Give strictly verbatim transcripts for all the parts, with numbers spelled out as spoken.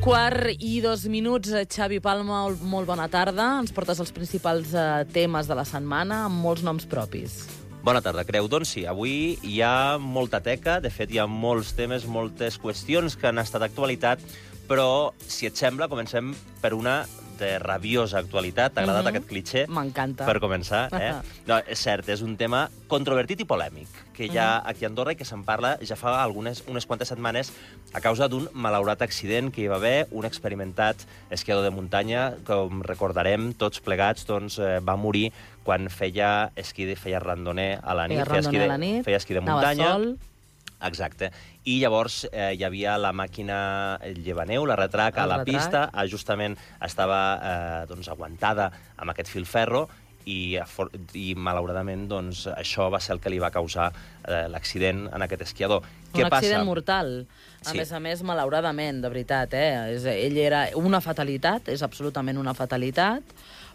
quart i dos minuts. Xavi Palma, molt bona tarda. Ens portes els principals eh, temes de la setmana amb molts noms propis. Bona tarda, Creu. Doncs sí, avui hi ha molta teca. De fet, hi ha molts temes, moltes qüestions que han estat d'actualitat, però, si et sembla, comencem per una de rabiosa actualitat. T'ha agradat Mm-hmm. aquest clitxer? M'encanta. Per començar, eh? No, és cert, és un tema controvertit i polèmic, que hi ha Mm-hmm. aquí a Andorra i que se'n parla ja fa algunes, unes quantes setmanes a causa d'un malaurat accident que hi va haver. Un experimentat esquiador de muntanya, com recordarem tots plegats, doncs, eh, va morir quan feia esquí, feia randoner a la nit. Feia randoner esquí de, a la nit, feia esquí de anava muntanya. sol. Exacte. I llavors eh, hi havia la màquina el llevaneu, la retraca El a la retrac. pista, eh, justament estava eh, doncs, aguantada amb aquest filferro i, i malauradament doncs, això va ser el que li va causar eh, l'accident en aquest esquiador. Un Què accident passa? mortal. A Sí. més a més, malauradament, de veritat, eh? És, ell era una fatalitat, és absolutament una fatalitat,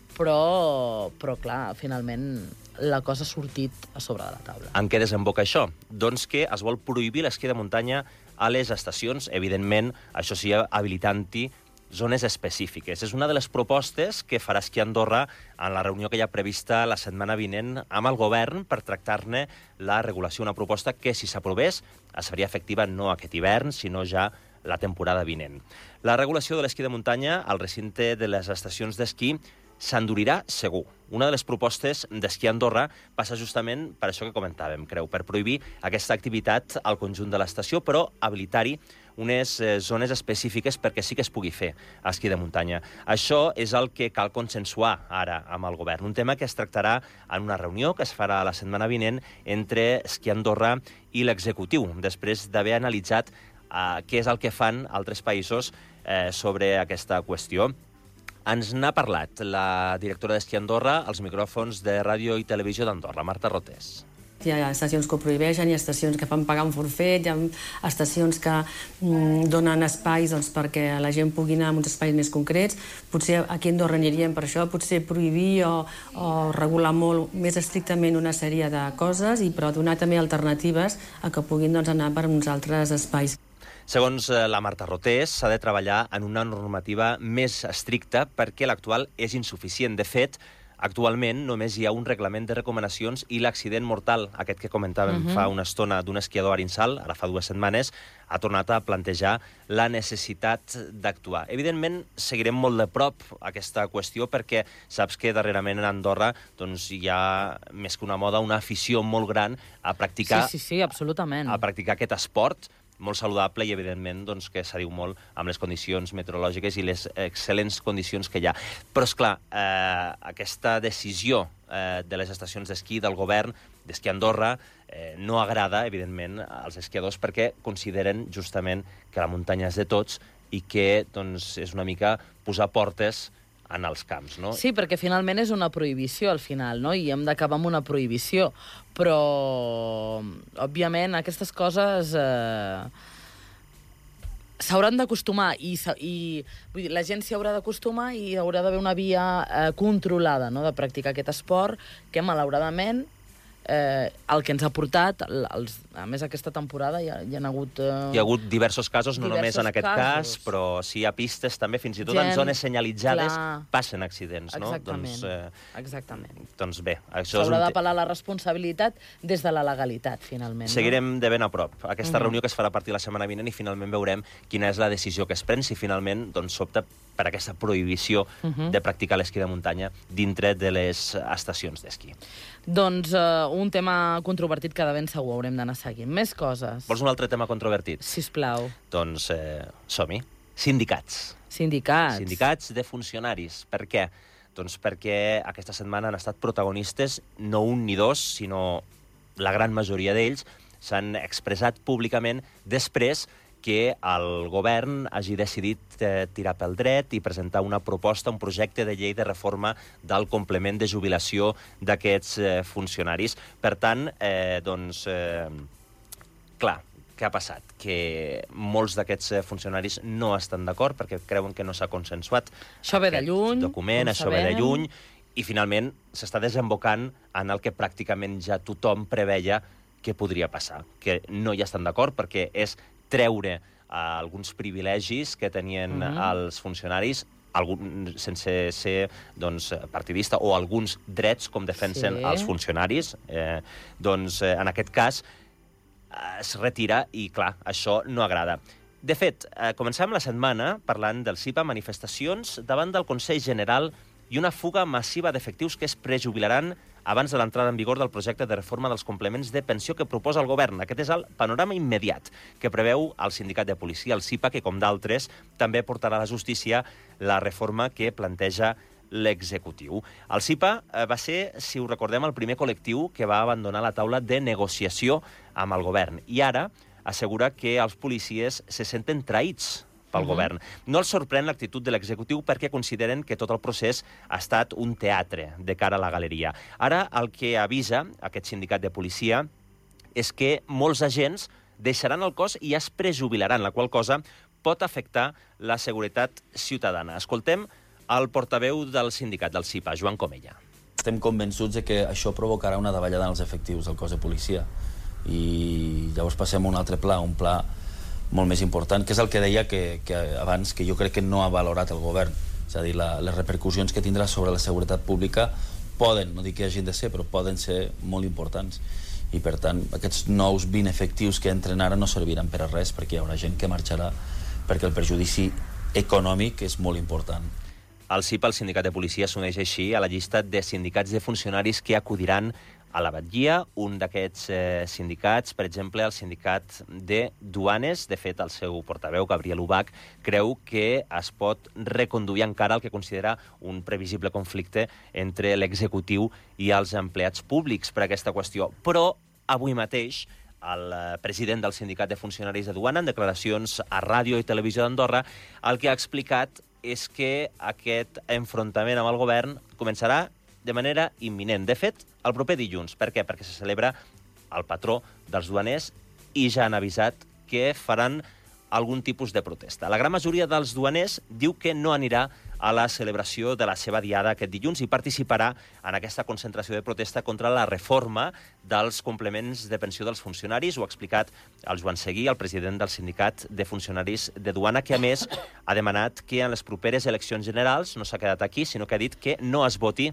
però, però clar, finalment la cosa ha sortit a sobre de la taula. En què desemboca això? Doncs que es vol prohibir l'esquí de muntanya a les estacions, evidentment, això sí, habilitant-hi zones específiques. És una de les propostes que farà Esquí Andorra en la reunió que hi ha prevista la setmana vinent amb el govern per tractar-ne la regulació. Una proposta que, si s'aprovés, es faria efectiva no aquest hivern, sinó ja la temporada vinent. La regulació de l'esquí de muntanya al recinte de les estacions d'esquí s'endurirà segur. Una de les propostes d'Esquí Andorra passa justament per això que comentàvem, Creu, per prohibir aquesta activitat al conjunt de l'estació, però habilitar-hi unes eh, zones específiques perquè sí que es pugui fer esquí de muntanya. Això és el que cal consensuar ara amb el govern. Un tema que es tractarà en una reunió que es farà la setmana vinent entre Esquí Andorra i l'executiu, després d'haver analitzat eh, què és el que fan altres països eh, sobre aquesta qüestió. Ens n'ha parlat la directora d'Esquí Andorra als micròfons de Ràdio i Televisió d'Andorra, Marta Rotés. Hi ha estacions que ho prohibeixen, hi ha estacions que fan pagar un forfet, hi ha estacions que mm, donen espais doncs, perquè la gent pugui anar a uns espais més concrets. Potser aquí a Andorra aniríem per això, potser prohibir o, o regular molt més estrictament una sèrie de coses, i però donar també alternatives a que puguin doncs, anar per uns altres espais. Segons la Marta Rotés, s'ha de treballar en una normativa més estricta perquè l'actual és insuficient. De fet, actualment només hi ha un reglament de recomanacions i l'accident mortal, aquest que comentàvem uh-huh. fa una estona d'un esquiador a Arinsal, ara fa dues setmanes, ha tornat a plantejar la necessitat d'actuar. Evidentment, seguirem molt de prop aquesta qüestió perquè saps que darrerament a Andorra doncs, hi ha, més que una moda, una afició molt gran a practicar, Sí, sí, sí, absolutament. a practicar aquest esport, molt saludable i, evidentment, doncs, que s'adiu molt amb les condicions meteorològiques i les excel·lents condicions que hi ha. Però, esclar, eh, aquesta decisió eh, de les estacions d'esquí del govern d'Esquí Andorra eh, no agrada, evidentment, als esquiadors perquè consideren justament que la muntanya és de tots i que doncs, és una mica posar portes en els camps, no? Sí, perquè finalment és una prohibició al final, no? I hem d'acabar amb una prohibició. Però, òbviament, aquestes coses eh, s'hauran d'acostumar i, i vull dir, la gent s'hi haurà d'acostumar i haurà d'haver una via eh, controlada, no?, de practicar aquest esport que, malauradament, eh, el que ens ha portat, els, a més aquesta temporada hi ha, hi ha hagut... Eh, Hi ha hagut diversos casos, no només diversos en aquest casos. cas, però sí a pistes també, fins i tot Gent, en zones senyalitzades, clar. passen accidents, no? Exactament, Doncs, eh, exactament. doncs bé, això és S'haurà un... te- d'apel·lar la responsabilitat des de la legalitat, finalment. Seguirem de ben a prop aquesta Mhm. reunió que es farà a partir de la setmana vinent i finalment veurem quina és la decisió que es pren, si finalment doncs, s'opta per aquesta prohibició Mhm. de practicar l'esquí de muntanya dintre de les estacions d'esquí. Doncs eh, un tema controvertit que de ben segur haurem d'anar seguint. Més coses. Vols un altre tema controvertit? Sisplau. Doncs eh, som-hi. Sindicats. Sindicats. Sindicats de funcionaris. Per què? Doncs perquè aquesta setmana han estat protagonistes no un ni dos, sinó la gran majoria d'ells s'han expressat públicament després que el govern hagi decidit eh, tirar pel dret i presentar una proposta, un projecte de llei de reforma del complement de jubilació d'aquests eh, funcionaris. Per tant, eh, doncs, eh, clar, què ha passat? Que molts d'aquests eh, funcionaris no estan d'acord perquè creuen que no s'ha consensuat Això ve de aquest lluny, document, com això ve de sabem. lluny, i finalment s'està desembocant en el que pràcticament ja tothom preveia que podria passar, que no hi estan d'acord perquè és treure alguns privilegis que tenien Mhm. els funcionaris, algun, sense ser doncs, partidista, o alguns drets com defensen Sí. els funcionaris. Eh, doncs, eh, en aquest cas, eh, es retira i, clar, això no agrada. De fet, eh, començàvem la setmana parlant del C I P A, manifestacions davant del Consell General i una fuga massiva d'efectius que es prejubilaran abans de l'entrada en vigor del projecte de reforma dels complements de pensió que proposa el govern. Aquest és el panorama immediat que preveu el sindicat de policia, el C I P A, que, com d'altres, també portarà a la justícia la reforma que planteja l'executiu. El C I P A va ser, si ho recordem, el primer col·lectiu que va abandonar la taula de negociació amb el govern. I ara assegura que els policies se senten traïts pel uh-huh. govern. No els sorprèn l'actitud de l'executiu perquè consideren que tot el procés ha estat un teatre de cara a la galeria. Ara el que avisa aquest sindicat de policia és que molts agents deixaran el cos i es prejubilaran, la qual cosa pot afectar la seguretat ciutadana. Escoltem el portaveu del sindicat del C I P A, Joan Comella. Estem convençuts de que això provocarà una davallada en els efectius del cos de policia. I llavors passem a un altre pla, un pla molt més important, que és el que deia que, que abans, que jo crec que no ha valorat el govern. És a dir, la, les repercussions que tindrà sobre la seguretat pública poden, no dic que hagin de ser, però poden ser molt importants. I, per tant, aquests nous vint efectius que entren ara no serviran per a res, perquè hi haurà gent que marxarà, perquè el perjudici econòmic és molt important. El C I P A, el sindicat de policia, s'uneix així a la llista de sindicats de funcionaris que acudiran a la batllia. Un d'aquests eh, sindicats, per exemple, el sindicat de duanes, de fet, el seu portaveu, Gabriel Ubach, creu que es pot reconduir encara el que considera un previsible conflicte entre l'executiu i els empleats públics per aquesta qüestió. Però avui mateix el president del sindicat de funcionaris de duana, en declaracions a Ràdio i Televisió d'Andorra, el que ha explicat és que aquest enfrontament amb el govern començarà de manera imminent. De fet, el proper dilluns. Per què? Perquè se celebra el patró dels duaners i ja han avisat que faran algun tipus de protesta. La gran majoria dels duaners diu que no anirà a la celebració de la seva diada aquest dilluns i participarà en aquesta concentració de protesta contra la reforma dels complements de pensió dels funcionaris. Ho ha explicat el Joan Seguí, el president del sindicat de funcionaris de duana, que a més ha demanat que en les properes eleccions generals, no s'ha quedat aquí, sinó que ha dit que no es voti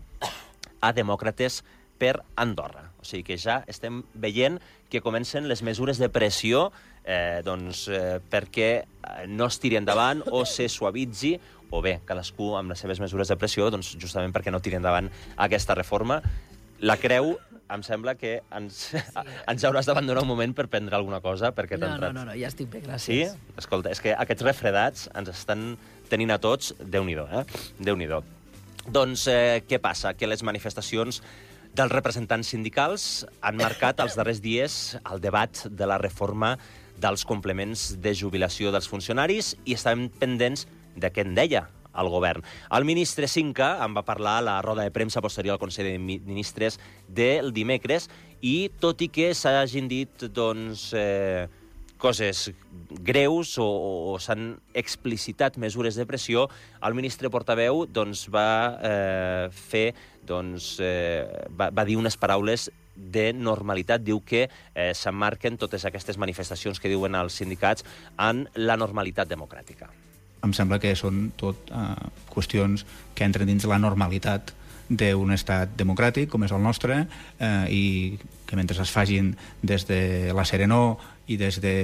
a demòcrates per Andorra. O sigui que ja estem veient que comencen les mesures de pressió eh, doncs, eh, perquè no es tiri endavant o se suavitzi, o bé, cadascú amb les seves mesures de pressió, doncs, justament perquè no tiri endavant aquesta reforma. La Creu, em sembla que ens, sí. ens hauràs d'abandonar un moment per prendre alguna cosa, perquè No, t'ha no, entrat. no, no, ja estic bé, gràcies. Sí? Escolta, és que aquests refredats ens estan tenint a tots, Déu-n'hi-do, eh? Déu-n'hi-do. Doncs eh, què passa? Que les manifestacions dels representants sindicals han marcat els darrers dies el debat de la reforma dels complements de jubilació dels funcionaris i estem pendents de què en deia el govern. El ministre Cinca en va parlar a la roda de premsa posterior al Consell de Ministres del dimecres i, tot i que s'hagin dit doncs, eh, coses greus o, o s'han explicitat mesures de pressió, el ministre portaveu doncs, va eh, fer, doncs, eh, va, va dir unes paraules de normalitat. Diu que eh, s'emmarquen totes aquestes manifestacions que diuen els sindicats en la normalitat democràtica. Em sembla que són tot eh, qüestions que entren dins la normalitat d'un estat democràtic, com és el nostre, eh, i que mentre es facin des de la serenor i des de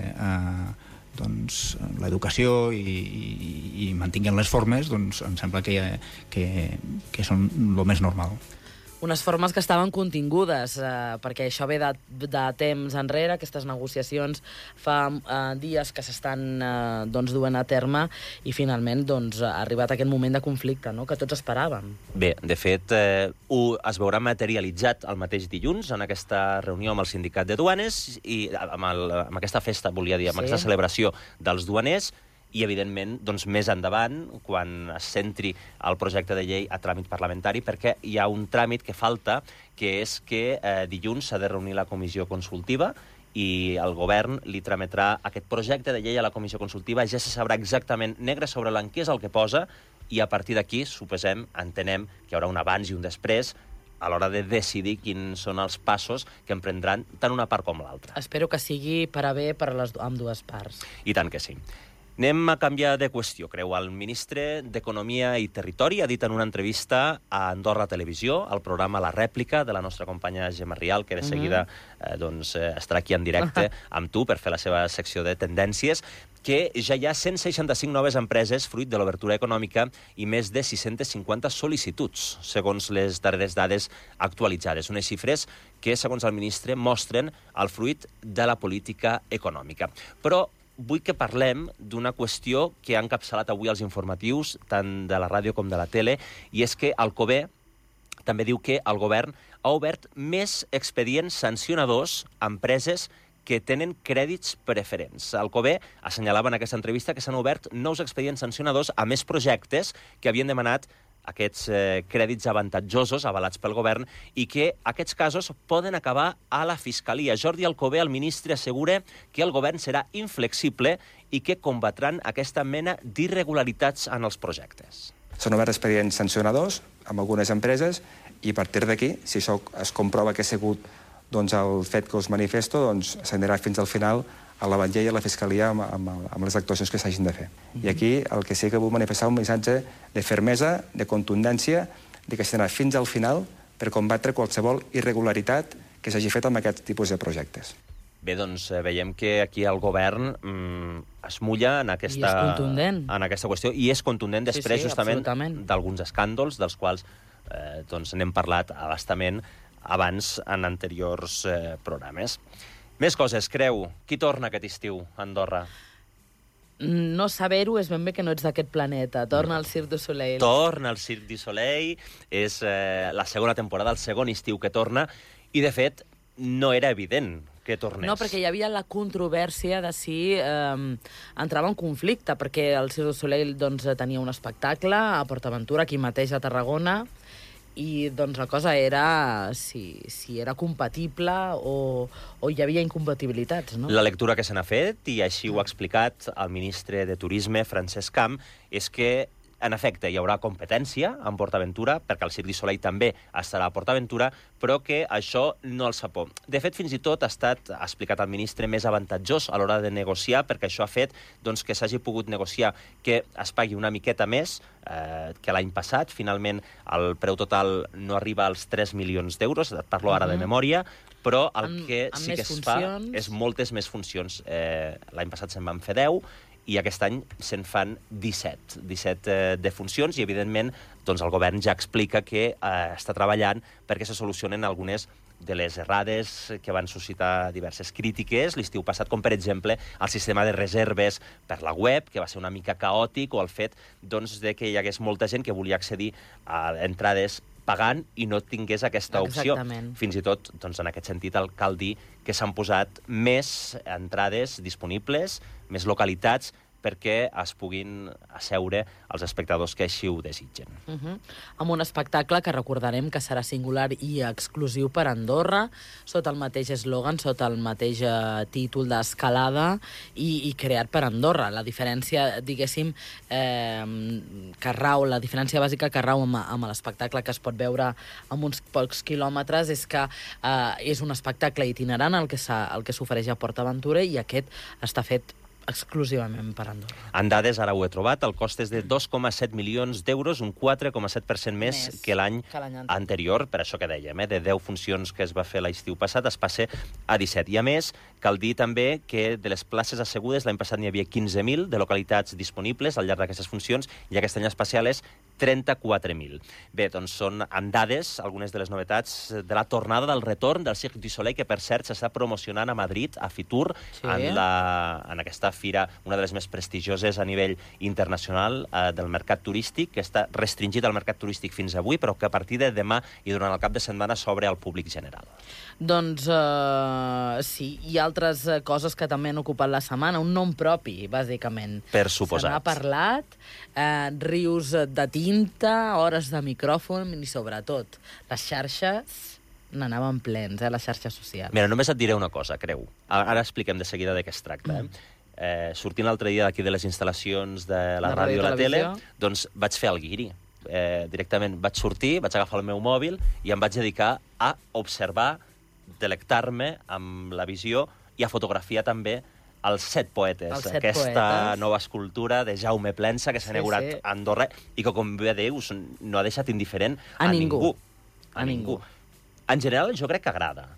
eh, doncs, l'educació i, i, i mantinguen les formes, doncs em sembla que, que, que són el més normal. Unes formes que estaven contingudes, eh, perquè això ve de, de temps enrere, aquestes negociacions fa eh, dies que s'estan eh, doncs, duent a terme i finalment doncs, ha arribat aquest moment de conflicte, no?, que tots esperàvem. Bé, de fet, eh, ho es veurà materialitzat el mateix dilluns en aquesta reunió amb el sindicat de duanes i amb, el, amb aquesta festa, volia dir, amb Sí. aquesta celebració dels duaners, i, evidentment, doncs, més endavant, quan es centri el projecte de llei a tràmit parlamentari, perquè hi ha un tràmit que falta, que és que eh, dilluns s'ha de reunir la comissió consultiva i el govern li trametrà aquest projecte de llei a la comissió consultiva. Ja se sabrà exactament negre sobre blanc què és el que posa i a partir d'aquí, suposem, entenem que hi haurà un abans i un després a l'hora de decidir quins són els passos que emprendran tant una part com l'altra. Espero que sigui per a bé per a les ambdues parts. I tant que sí. Anem a canviar de qüestió, creu. El ministre d'Economia i Territori ha dit en una entrevista a Andorra Televisió, al programa La Rèplica, de la nostra companya Gemma Rial, que de seguida eh, doncs, eh, estarà aquí en directe amb tu per fer la seva secció de tendències, que ja hi ha cent seixanta-cinc noves empreses fruit de l'obertura econòmica i més de sis-centes cinquanta sol·licituds, segons les darreres dades actualitzades. Unes xifres que, segons el ministre, mostren el fruit de la política econòmica. Però vull que parlem d'una qüestió que ha encapçalat avui els informatius, tant de la ràdio com de la tele, i és que Alcover també diu que el govern ha obert més expedients sancionadors a empreses que tenen crèdits preferents. Alcover assenyalava en aquesta entrevista que s'han obert nous expedients sancionadors a més projectes que havien demanat aquests eh, crèdits avantatjosos avalats pel govern i que aquests casos poden acabar a la Fiscalia. Jordi Alcover, el ministre, assegura que el govern serà inflexible i que combatran aquesta mena d'irregularitats en els projectes. S'han obert expedients sancionadors amb algunes empreses i a partir d'aquí, si això es comprova que ha sigut doncs, el fet que us manifesto, doncs s'anirà fins al final a la vetlla i a la Fiscalia amb, amb, amb les actuacions que s'hagin de fer. Mm-hmm. I aquí el que sí que vull manifestar un missatge de fermesa, de contundència, de que s'anirà fins al final per combatre qualsevol irregularitat que s'hagi fet amb aquest tipus de projectes. Bé, doncs veiem que aquí el govern mm, es mulla en aquesta, en aquesta qüestió i és contundent després sí, sí, justament d'alguns escàndols dels quals eh, doncs, n'hem parlat abastament abans en anteriors eh, programes. Més coses, creu. Qui torna aquest estiu a Andorra? No saber-ho és ben bé que no ets d'aquest planeta. Torna al Cirque du Soleil. Torna al Cirque du Soleil. És eh, la segona temporada, el segon estiu que torna. I, de fet, no era evident que tornés. No, perquè hi havia la controvèrsia de si eh, entrava en conflicte, perquè el Cirque du Soleil doncs, tenia un espectacle a PortAventura, aquí mateix a Tarragona, i doncs la cosa era si, si era compatible o, o hi havia incompatibilitats, no? La lectura que se n'ha fet, i així ho ha explicat el ministre de Turisme, Francesc Camp, és que en efecte, hi haurà competència en PortAventura, perquè el Cirque du Soleil també estarà a PortAventura, però que això no els fa por. De fet, fins i tot ha estat, ha explicat el ministre, més avantatjós a l'hora de negociar, perquè això ha fet doncs, que s'hagi pogut negociar que es pagui una miqueta més eh, que l'any passat. Finalment, el preu total no arriba als tres milions d'euros, parlo ara de memòria, però el que amb, sí amb que es fa és moltes més funcions. Eh, l'any passat se'n van fer deu, i aquest any se'n fan disset, disset eh, de funcions, i evidentment doncs, el govern ja explica que eh, està treballant perquè se solucionen algunes de les errades que van suscitar diverses crítiques l'estiu passat, com per exemple el sistema de reserves per la web, que va ser una mica caòtic, o el fet doncs, de que hi hagués molta gent que volia accedir a entrades pagant i no tingués aquesta opció. Exactament. Fins i tot, doncs, en aquest sentit, cal dir que s'han posat més entrades disponibles, més localitats, perquè es puguin asseure els espectadors que així ho desitgen. Uh-huh. Amb un espectacle que recordarem que serà singular i exclusiu per Andorra, sota el mateix eslògan, sota el mateix uh, títol d'Escalada, i, i creat per Andorra. La diferència, diguéssim, eh, que rau, la diferència bàsica que rau amb, amb l'espectacle que es pot veure en uns pocs quilòmetres és que eh, és un espectacle itinerant el que s'ofereix a PortAventura, i aquest està fet exclusivament per Andorra. En dades, ara ho he trobat, el cost és de dos coma set milions d'euros, un quatre coma set per cent més, més que l'any anterior, per això que dèiem, eh, de deu funcions que es va fer l'estiu passat, es passa a disset. I a més, cal dir també que de les places assegudes, l'any passat n'hi havia quinze mil de localitats disponibles al llarg d'aquestes funcions, i aquest any especial és trenta-quatre mil. Bé, doncs són en dades algunes de les novetats de la tornada del retorn del Cirque du Soleil, que per cert s'està promocionant a Madrid, a Fitur, sí. en, la, en aquesta fira, una de les més prestigioses a nivell internacional eh, del mercat turístic, que està restringit al mercat turístic fins avui, però que a partir de demà i durant el cap de setmana s'obre al públic general. Doncs uh, sí, hi ha altres coses que també han ocupat la setmana, un nom propi, bàsicament. Per suposat. Se n'ha parlat, eh, rius de tinta, hores de micròfon, i sobretot les xarxes n'anaven plens, eh, les xarxes socials. Mira, només et diré una cosa, creu. Ara expliquem de seguida de què es tracta, eh? Mm. Eh, sortint l'altre dia d'aquí de les instal·lacions de la, la ràdio i la tele, doncs vaig fer el guiri. eh, directament vaig sortir, vaig agafar el meu mòbil i em vaig dedicar a observar, delectar-me amb la visió i a fotografiar també els set poetes, Els set aquesta poetes. nova escultura de Jaume Plensa que s'ha Sí, inaugurat sí. a Andorra i que, com bé dius, no ha deixat indiferent a, A ningú. ningú. A, A ningú. ningú. En general, jo crec que agrada.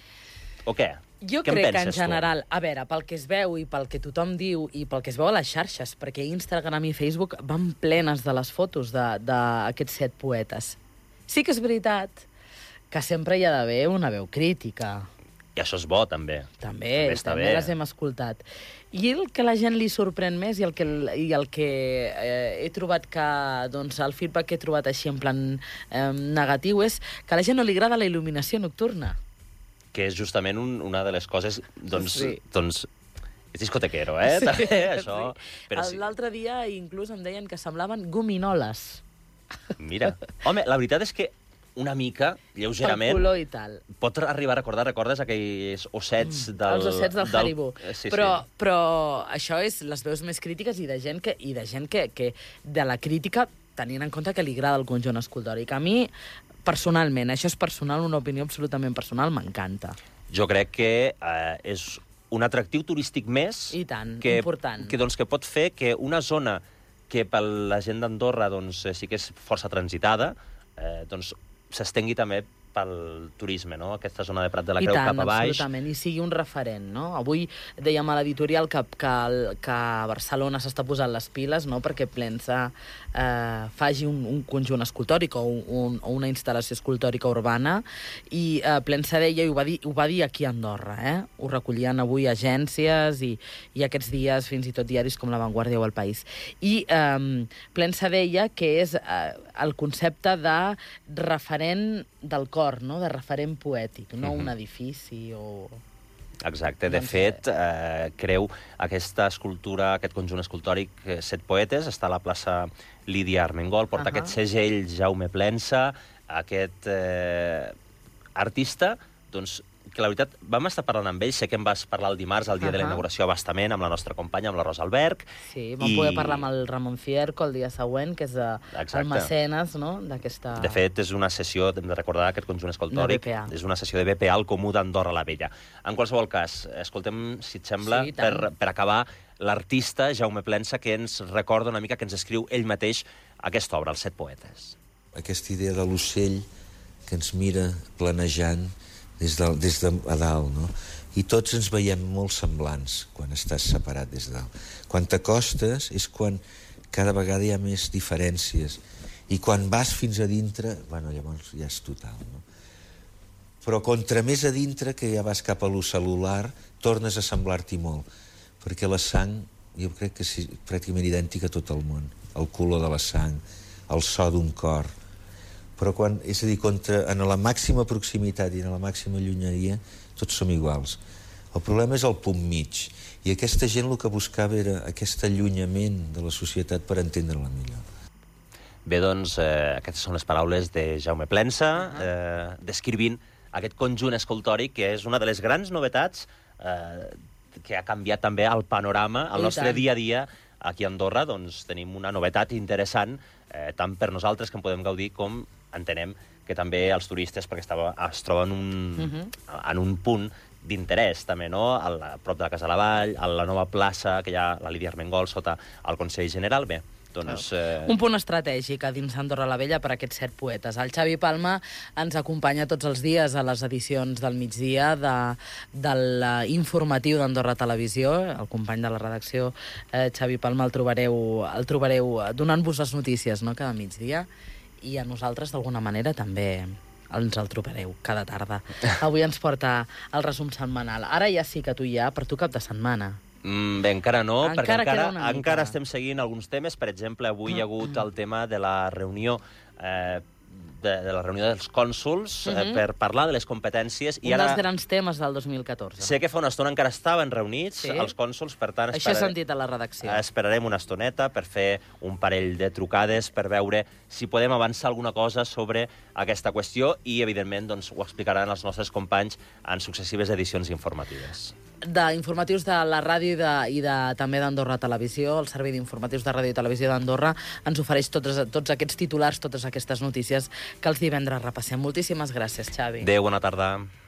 O què? Jo Què en crec que en penses tu? general, a veure, pel que es veu i pel que tothom diu i pel que es veu a les xarxes, perquè Instagram i Facebook van plenes de les fotos d'aquests set poetes. Sí que és veritat que sempre hi ha d'haver una veu crítica. I això és bo, també. També, està també bé. les hem escoltat. I el que la gent li sorprèn més i el que, i el que eh, he trobat que, doncs, el feedback que he trobat així en plan eh, negatiu és que a la gent no li agrada la il·luminació nocturna. Que és justament un, una de les coses, doncs, Sí. doncs és discotequero, eh? Sí, també, això. Però sí. L'altre dia inclús em deien que semblaven gominoles. Mira, home, la veritat és que una mica, lleugerament, Pel color i tal. pot arribar a recordar, recordes aquells ossets del... Els ossets del, del Haribo. Sí, però, sí. però això és les veus més crítiques i de gent que, i de, gent que, que de la crítica tenint en compte que li agrada el conjunt escultòric. A mi, personalment, això és personal, una opinió absolutament personal, m'encanta. Jo crec que eh, és un atractiu turístic més I tant, que, important. que, doncs, que pot fer que una zona que per la gent d'Andorra doncs, sí que és força transitada, eh, doncs s'estengui també pel turisme, no? Aquesta zona de Prat de la I Creu tant, cap a baix. absolutament, i sigui un referent, no? Avui dèiem a l'editorial que, que, el- que Barcelona s'està posant les piles, no?, perquè Plensa eh, faci un, un conjunt escultòric o, un, o una instal·lació escultòrica urbana, i eh, Plensa deia, i ho va, dir, ho va dir aquí a Andorra, eh? Ho recollien avui agències i, i aquests dies fins i tot diaris com La Vanguardia o El País. I eh, Plensa deia que és eh, el concepte de referent del cor, no?, de referent poètic, no un edifici o... Exacte. De Doncs, fet, eh, creu aquesta escultura, aquest conjunt escultòric, eh, Set Poetes, està a la plaça Lídia Armengol, porta Ahà. aquest segell Jaume Plensa, aquest eh, artista, doncs, que la veritat, vam estar parlant amb ell, sé que em vas parlar el dimarts, el dia de la Ahà. inauguració, a bastament, amb la nostra companya, amb la Rosa Alberg. Sí, vam I- poder parlar amb el Ramon Fierco el dia següent, que és eh, Exacte. el mecenes, no?, d'aquesta... De fet, és una sessió, hem de recordar, aquest conjunt escultòric, De B P A. és una sessió de B P A al Comú d'Andorra la Vella. En qualsevol cas, escoltem, si et sembla, Sí, i tant. per, per acabar, l'artista Jaume Plensa, que ens recorda una mica, que ens escriu ell mateix aquesta obra, Els Set Poetes. Aquesta idea de l'ocell que ens mira planejant des de, des de a dalt, no? I tots ens veiem molt semblants quan estàs separat des de dalt. Quan t'acostes és quan cada vegada hi ha més diferències. I quan vas fins a dintre, bueno, llavors ja és total, no? Però contra més a dintre, que ja vas cap a lo cel·lular, tornes a semblar-t'hi molt. Perquè la sang, jo crec que és pràcticament idèntica a tot el món. El color de la sang, el so d'un cor. Però quan, és a dir, contra, en la màxima proximitat i en la màxima llunyeria, tots som iguals. El problema és el punt mig. I aquesta gent el que buscava era aquest allunyament de la societat per entendre-la millor. Bé, doncs, eh, aquestes són les paraules de Jaume Plensa, eh, descrivint aquest conjunt escultòric, que és una de les grans novetats eh, que ha canviat també el panorama, el I nostre tant. dia a dia. Aquí a Andorra doncs, tenim una novetat interessant, eh, tant per nosaltres, que en podem gaudir, com entenem que també els turistes, perquè estava, es troben un, uh -huh. en un punt d'interès, també, no?, a, la, a prop de la Casa de la Vall, a la nova plaça que hi ha, la Lídia Armengol, sota el Consell General. Bé, doncs... Eh... Un punt estratègic a dins Andorra la Vella per a aquests set poetes. El Xavi Palma ens acompanya tots els dies a les edicions del migdia de, de l'informatiu d'Andorra Televisió. El company de la redacció, eh, Xavi Palma, el trobareu, el trobareu donant-vos les notícies, no?, cada migdia. I a nosaltres, d'alguna manera, també ens el trobareu cada tarda. Avui ens porta el resum setmanal. Ara ja sí que tu ja, per tu cap de setmana. Mm, bé, encara no, Encara perquè encara, queda una mica. encara estem seguint alguns temes. Per exemple, avui hi ha hagut el tema de la reunió eh, de, de la reunió dels cònsols eh, per parlar de les competències. Un I ara dels grans temes del dos mil catorze. sé que fa una estona encara estaven reunits Sí. els cònsols, per tant... Això he esperare- sentit a la redacció. Esperarem una estoneta per fer un parell de trucades per veure si podem avançar alguna cosa sobre aquesta qüestió i, evidentment, doncs, ho explicaran els nostres companys en successives edicions informatives. d'informatius de la ràdio i, de, i de, també d'Andorra Televisió, el servei d'informatius de ràdio i televisió d'Andorra, ens ofereix tots, tots aquests titulars, totes aquestes notícies que els divendres repassem. Moltíssimes gràcies, Xavi. Adéu, bona tarda.